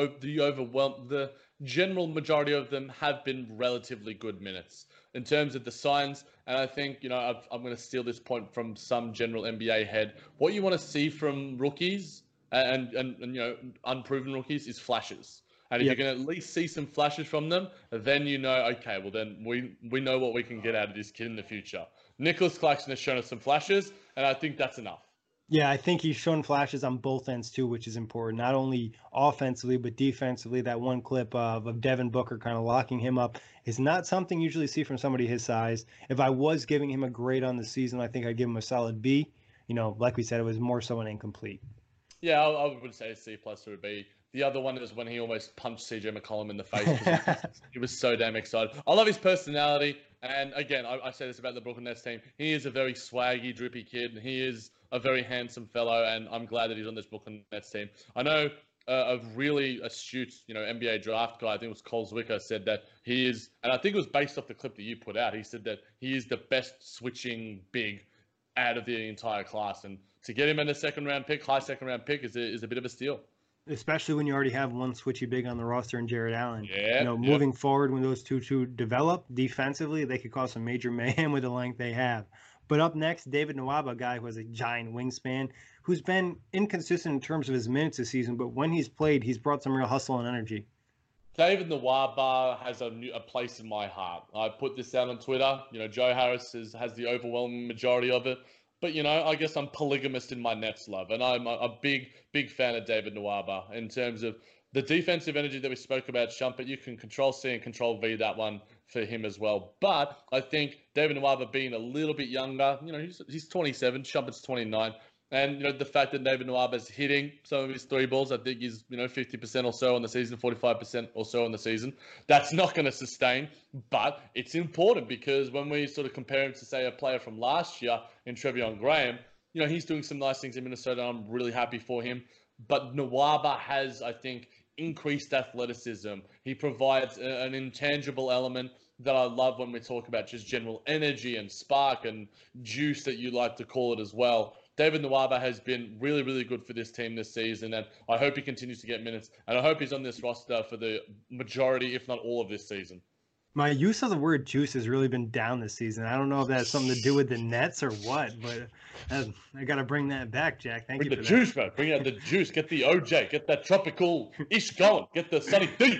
the general majority of them have been relatively good minutes. In terms of the signs, and I think, I'm going to steal this point from some general NBA head. What you want to see from rookies and unproven rookies is flashes. And if you can at least see some flashes from them, then okay, well then we know what we can get out of this kid in the future. Nicholas Claxton has shown us some flashes, and I think that's enough. Yeah, I think he's shown flashes on both ends too, which is important. Not only offensively, but defensively. That one clip of Devin Booker kind of locking him up is not something you usually see from somebody his size. If I was giving him a grade on the season, I think I'd give him a solid B. Like we said, it was more so an incomplete. Yeah, I would say a C+ or a B. The other one is when he almost punched CJ McCollum in the face because he was so damn excited. I love his personality. And again, I say this about the Brooklyn Nets team. He is a very swaggy, drippy kid. He is a very handsome fellow, and I'm glad that he's on this Brooklyn Nets team. I know a really astute, NBA draft guy, I think it was Cole Zwicker, said that he is, and I think it was based off the clip that you put out. He said that he is the best switching big out of the entire class. And to get him in a high second round pick is a bit of a steal. Especially when you already have one switchy big on the roster in Jarrett Allen. Yeah. Moving forward, when those two develop defensively, they could cause some major mayhem with the length they have. But up next, David Nwaba, a guy who has a giant wingspan, who's been inconsistent in terms of his minutes this season, but when he's played, he's brought some real hustle and energy. David Nwaba has a place in my heart. I put this out on Twitter. Joe Harris has the overwhelming majority of it. But, I guess I'm polygamist in my Nets love. And I'm a big, big fan of David Nwaba in terms of the defensive energy that we spoke about, Shumpert. You can control C and control V that one for him as well. But I think David Nwaba being a little bit younger, he's 27, Shumpert's 29. And, the fact that David Nwaba's hitting some of his three balls, I think he's, 50% or so on the season, 45% or so on the season. That's not going to sustain, but it's important because when we sort of compare him to, say, a player from last year in Treveon Graham, he's doing some nice things in Minnesota. I'm really happy for him. But Nwaba has, I think, increased athleticism. He provides an intangible element that I love when we talk about just general energy and spark and juice that you like to call it as well. David Nwaba has been really, really good for this team this season, and I hope he continues to get minutes, and I hope he's on this roster for the majority, if not all, of this season. My use of the word juice has really been down this season. I don't know if that has something to do with the Nets or what, but I got to bring that back, Jack. Thank you for that. Bring the juice, man. Bring out the juice. Get the OJ. Get that tropical ish going. Get the Sunny D.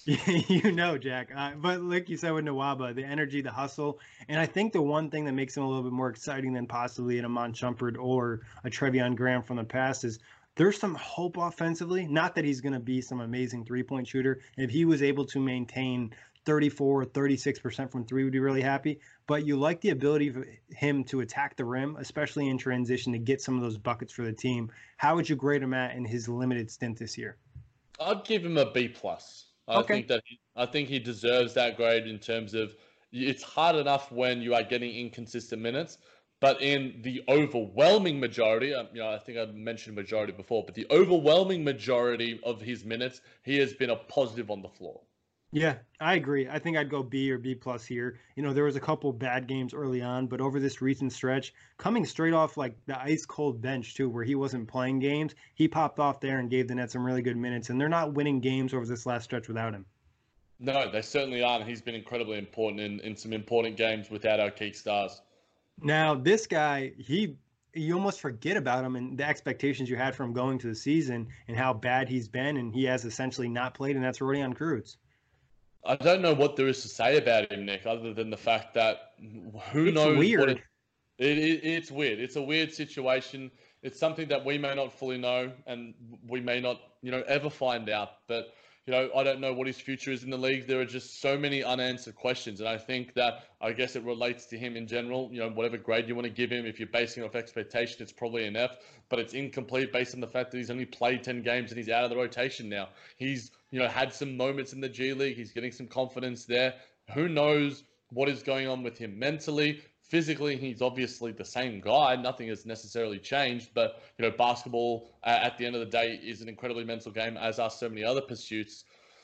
Jack. But like you said with Nwaba, the energy, the hustle, and I think the one thing that makes him a little bit more exciting than possibly an Iman Shumpert or a Treveon Graham from the past is there's some hope offensively. Not that he's going to be some amazing three-point shooter. If he was able to maintain 34 or 36% from three, would be really happy. But you like the ability of him to attack the rim, especially in transition, to get some of those buckets for the team. How would you grade him at in his limited stint this year? I'd give him a B+. I think he deserves that grade in terms of it's hard enough when you are getting inconsistent minutes, but in the overwhelming majority, I think I mentioned majority before, but the overwhelming majority of his minutes, he has been a positive on the floor. Yeah, I agree. I think I'd go B or B+ here. There was a couple bad games early on, but over this recent stretch, coming straight off like the ice cold bench too, where he wasn't playing games, he popped off there and gave the Nets some really good minutes, and they're not winning games over this last stretch without him. No, they certainly aren't. He's been incredibly important in some important games without our key stars. Now, this guy, you almost forget about him and the expectations you had for him going to the season and how bad he's been, and he has essentially not played, and that's Rodion Cruz. I don't know what there is to say about him, Nick, other than the fact that who knows. It's weird. It's weird. It's a weird situation. It's something that we may not fully know, and we may not, ever find out. But, I don't know what his future is in the league. There are just so many unanswered questions. And I think that, I guess it relates to him in general. Whatever grade you want to give him, if you're basing it off expectation, it's probably an F. But it's incomplete based on the fact that he's only played 10 games and he's out of the rotation now. He's, had some moments in the G League. He's getting some confidence there. Who knows what is going on with him mentally? Physically, he's obviously the same guy. Nothing has necessarily changed. But, basketball at the end of the day is an incredibly mental game, as are so many other pursuits.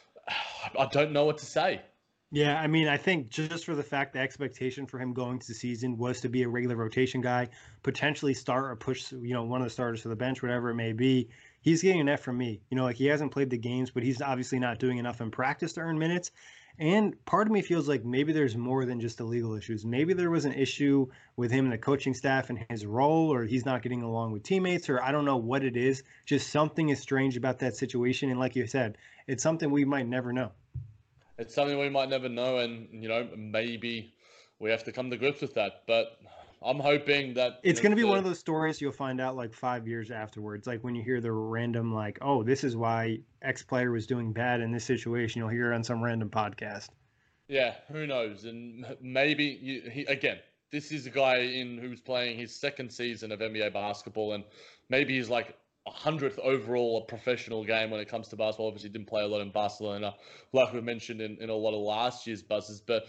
I don't know what to say. Yeah, I think just for the fact the expectation for him going to the season was to be a regular rotation guy, potentially start or push, one of the starters to the bench, whatever it may be, he's getting an F from me. He hasn't played the games, but he's obviously not doing enough in practice to earn minutes. And part of me feels like maybe there's more than just the legal issues. Maybe there was an issue with him and the coaching staff and his role, or he's not getting along with teammates, or I don't know what it is. Just something is strange about that situation. And like you said, it's something we might never know. It's something we might never know, and, maybe we have to come to grips with that. But I'm hoping that it's going to be one of those stories you'll find out like 5 years afterwards. Like when you hear the random, like, oh, this is why X player was doing bad in this situation. You'll hear it on some random podcast. Yeah, who knows? And maybe again, this is a guy who's playing his second season of NBA basketball, and maybe he's like 100th overall professional game when it comes to basketball. Obviously, didn't play a lot in Barcelona, like we mentioned in a lot of last year's buzzers. But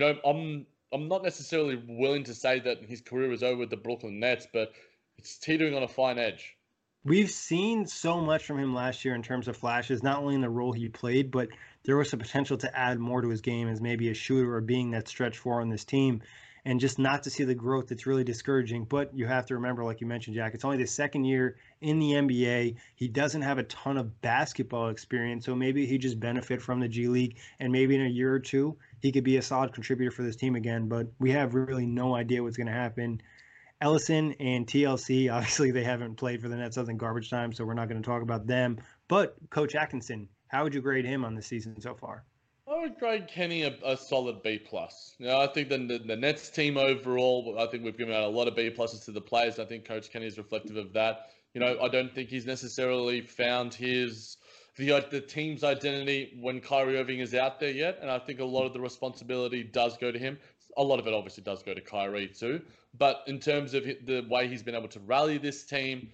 I'm not necessarily willing to say that his career is over with the Brooklyn Nets, but it's teetering on a fine edge. We've seen so much from him last year in terms of flashes, not only in the role he played, but there was the potential to add more to his game as maybe a shooter or being that stretch four on this team. And just not to see the growth, it's really discouraging. But you have to remember, like you mentioned, Jack, it's only the second year in the NBA. He doesn't have a ton of basketball experience, so maybe he just benefit from the G League. And maybe in a year or two, he could be a solid contributor for this team again. But we have really no idea what's going to happen. Ellison and TLC, obviously they haven't played for the Nets other than garbage time, so we're not going to talk about them. But Coach Atkinson, how would you grade him on the season so far? I would grade Kenny a solid B+. I think the Nets team overall, I think we've given out a lot of B pluses to the players. I think Coach Kenny is reflective of that. I don't think he's necessarily found the team's identity when Kyrie Irving is out there yet, and I think a lot of the responsibility does go to him. A lot of it obviously does go to Kyrie too, but in terms of the way he's been able to rally this team,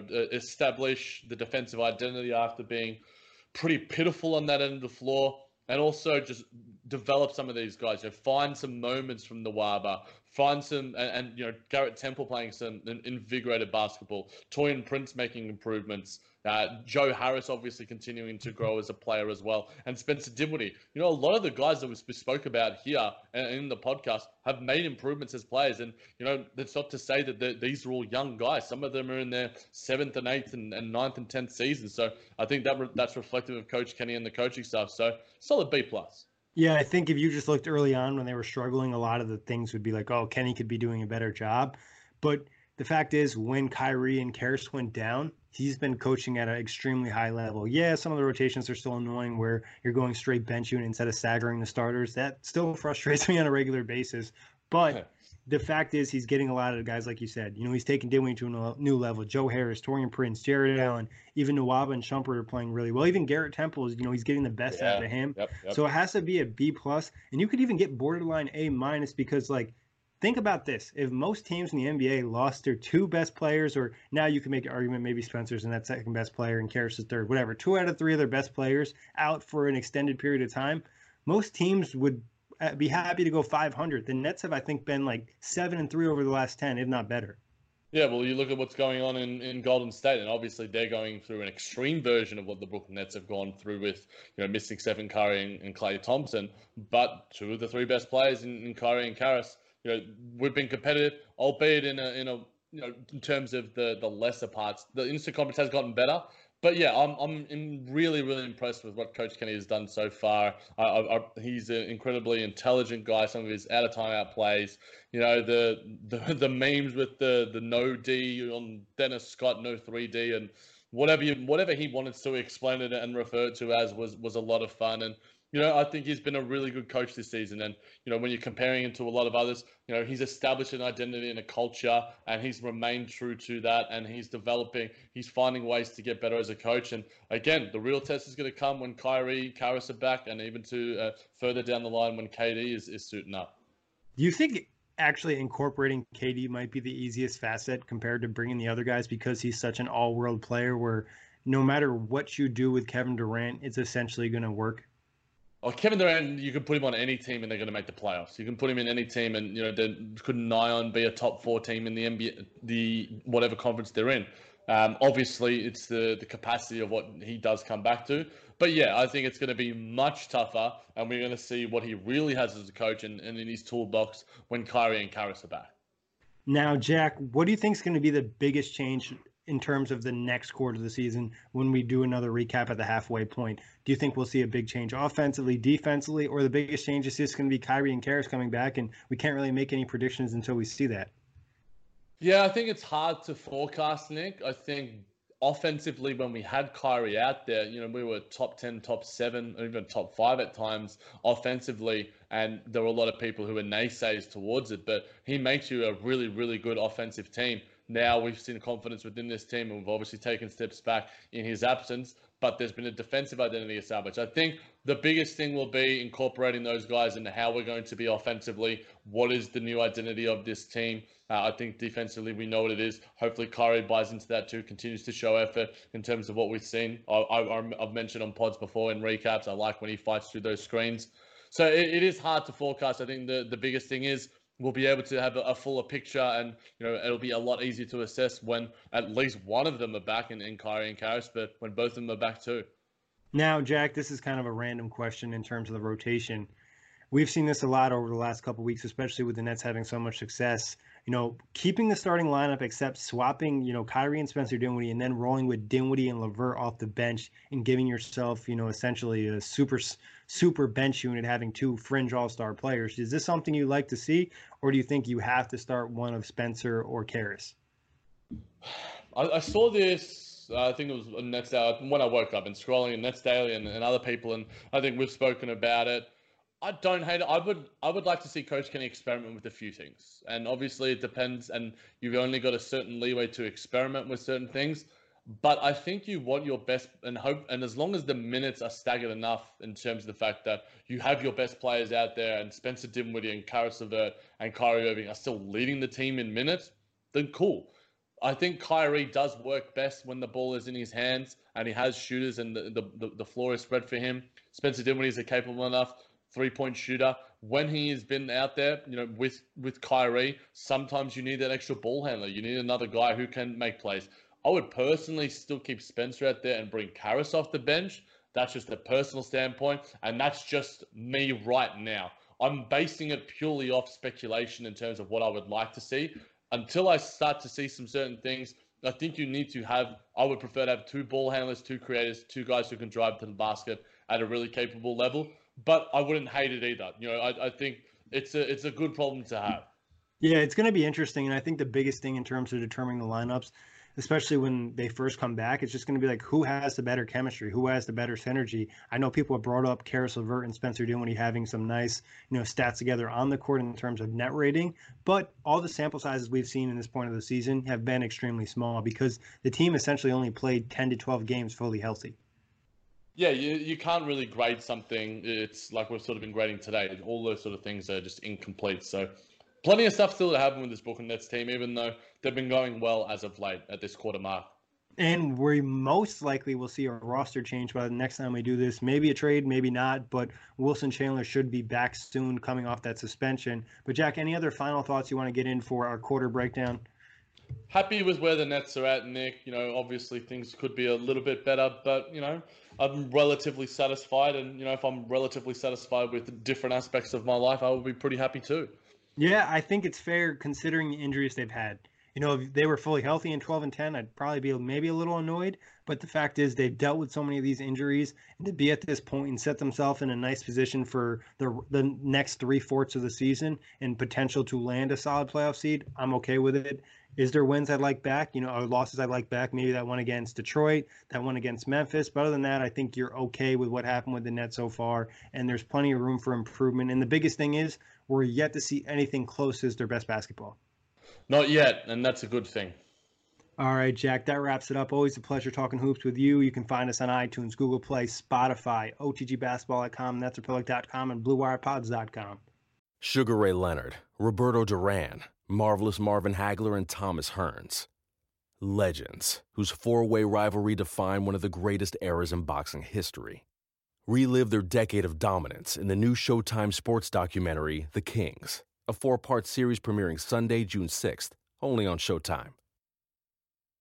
establish the defensive identity after being pretty pitiful on that end of the floor, and also just develop some of these guys. Find some moments from the Nwaba, find some, and Garrett Temple playing some invigorated basketball, Taurean Prince making improvements, Joe Harris obviously continuing to grow as a player as well, and Spencer Dinwiddie. A lot of the guys that we spoke about here and in the podcast have made improvements as players, and that's not to say that these are all young guys. Some of them are in their 7th and 8th and 9th and 10th season, so I think that's reflective of Coach Kenny and the coaching staff. So solid B+. Yeah, I think if you just looked early on when they were struggling, a lot of the things would be like, oh, Kenny could be doing a better job. But the fact is, when Kyrie and Karis went down, he's been coaching at an extremely high level. Yeah, some of the rotations are still annoying where you're going straight bench unit instead of staggering the starters. That still frustrates me on a regular basis. But the fact is, he's getting a lot of the guys, like you said. He's taking Dinwiddie to a new level. Joe Harris, Taurean Prince, Jared Allen, even Nwaba and Shumpert are playing really well. Even Garrett Temple is, he's getting the best out of him. Yep. So it has to be a B+. And you could even get borderline A- because, think about this. If most teams in the NBA lost their 2 best players, or now you can make an argument maybe Spencer's in that 2nd best player and Karis is 3rd, whatever, 2 out of 3 of their best players out for an extended period of time, most teams would be happy to go 500. The Nets have, I think, been 7-3 over the last 10, if not better. Yeah, well, you look at what's going on in Golden State, and obviously they're going through an extreme version of what the Brooklyn Nets have gone through with, missing Stephen Curry and Klay Thompson, but 2 of the 3 best players in Kyrie and Karis. We've been competitive, albeit in in terms of the lesser parts. The instant conference has gotten better, but yeah, I'm really, really impressed with what Coach Kenny has done so far. He's an incredibly intelligent guy. Some of his out of timeout plays, the memes with the no D on Dennis Scott, no 3D, and whatever he wanted to explain it and refer to as was a lot of fun. And I think he's been a really good coach this season. And, when you're comparing him to a lot of others, he's established an identity and a culture, and he's remained true to that. And he's finding ways to get better as a coach. And again, the real test is going to come when Kyrie, Karis are back, and even to further down the line when KD is suiting up. Do you think actually incorporating KD might be the easiest facet compared to bringing the other guys because he's such an all-world player where no matter what you do with Kevin Durant, it's essentially going to work? Oh, Kevin Durant, you can put him on any team and they're going to make the playoffs. You can put him in any team and, they could nigh on be a top 4 team in the NBA, the whatever conference they're in. Obviously, it's the capacity of what he does come back to. But yeah, I think it's going to be much tougher, and we're going to see what he really has as a coach and in his toolbox when Kyrie and Karis are back. Now, Jack, what do you think is going to be the biggest change in terms of the next quarter of the season when we do another recap at the halfway point? Do you think we'll see a big change offensively, defensively, or the biggest change is just going to be Kyrie and Karis coming back, and we can't really make any predictions until we see that? Yeah, I think it's hard to forecast, Nick. I think offensively, when we had Kyrie out there, we were top 10, top 7, or even top 5 at times offensively, and there were a lot of people who were naysayers towards it, but he makes you a really, really good offensive team. Now we've seen confidence within this team, and we've obviously taken steps back in his absence. but there's been a defensive identity established. I think the biggest thing will be incorporating those guys into how we're going to be offensively. What is the new identity of this team? I think defensively, we know what it is. Hopefully, Kyrie buys into that too, continues to show effort in terms of what we've seen. I've mentioned on pods before in recaps, I like when he fights through those screens. So it is hard to forecast. I think the biggest thing is we'll be able to have a fuller picture, and it'll be a lot easier to assess when at least one of them are back in Kyrie and Caris, but when both of them are back too. Now, Jack, this is kind of a random question in terms of the rotation. We've seen this a lot over the last couple of weeks, especially with the Nets having so much success. Keeping the starting lineup except swapping, Kyrie and Spencer Dinwiddie, and then rolling with Dinwiddie and LeVert off the bench and giving yourself, essentially a super bench unit, having two fringe all-star players. Is this something you like to see, or do you think you have to start one of Spencer or Caris? I saw this, I think it was on Nets Daily, when I woke up and scrolling in Nets Daily and other people, and I think we've spoken about it. I don't hate it. I would like to see Coach Kenny experiment with a few things. And obviously it depends, and you've only got a certain leeway to experiment with certain things. But I think you want your best and hope, and as long as the minutes are staggered enough in terms of the fact that you have your best players out there and Spencer Dinwiddie and Caris LeVert and Kyrie Irving are still leading the team in minutes, then cool. I think Kyrie does work best when the ball is in his hands and he has shooters and the floor is spread for him. Spencer Dinwiddie is a capable enough three-point shooter. When he has been out there, with Kyrie, sometimes you need that extra ball handler. You need another guy who can make plays. I would personally still keep Spencer out there and bring Caris off the bench. That's just a personal standpoint, and that's just me right now. I'm basing it purely off speculation in terms of what I would like to see. Until I start to see some certain things, I think you need to have, I would prefer to have two ball handlers, two creators, two guys who can drive to the basket at a really capable level. But I wouldn't hate it either. I think it's a good problem to have. Yeah, it's going to be interesting. And I think the biggest thing in terms of determining the lineups, especially when they first come back, it's just going to be like, who has the better chemistry? Who has the better synergy? I know people have brought up Caris LeVert and Spencer Dinwiddie having some nice, stats together on the court in terms of net rating. But all the sample sizes we've seen in this point of the season have been extremely small because the team essentially only played 10 to 12 games fully healthy. Yeah, you can't really grade something. It's like we've sort of been grading today. All those sort of things are just incomplete. So plenty of stuff still to happen with this Brooklyn Nets team, even though they've been going well as of late at this quarter mark. And we most likely will see a roster change by the next time we do this. Maybe a trade, maybe not, but Wilson Chandler should be back soon coming off that suspension. But Jack, any other final thoughts you want to get in for our quarter breakdown? Happy with where the Nets are at, Nick. Obviously things could be a little bit better, but, I'm relatively satisfied. And, if I'm relatively satisfied with different aspects of my life, I would be pretty happy too. Yeah, I think it's fair considering the injuries they've had. If they were fully healthy in 12 and 10, I'd probably be maybe a little annoyed. But the fact is they've dealt with so many of these injuries, and to be at this point and set themselves in a nice position for the next 3/4 of the season and potential to land a solid playoff seed, I'm okay with it. Is there wins I'd like back? Or losses I'd like back? Maybe that one against Detroit, that one against Memphis. But other than that, I think you're okay with what happened with the Nets so far, and there's plenty of room for improvement. And the biggest thing is we're yet to see anything close as their best basketball. Not yet, and that's a good thing. All right, Jack, that wraps it up. Always a pleasure talking hoops with you. You can find us on iTunes, Google Play, Spotify, OTGBasketball.com, NetsRepublic.com, and BlueWirePods.com. Sugar Ray Leonard, Roberto Duran, Marvelous Marvin Hagler, and Thomas Hearns. Legends, whose four-way rivalry defined one of the greatest eras in boxing history. Relive their decade of dominance in the new Showtime sports documentary, The Kings, a 4-part series premiering Sunday, June 6th, only on Showtime.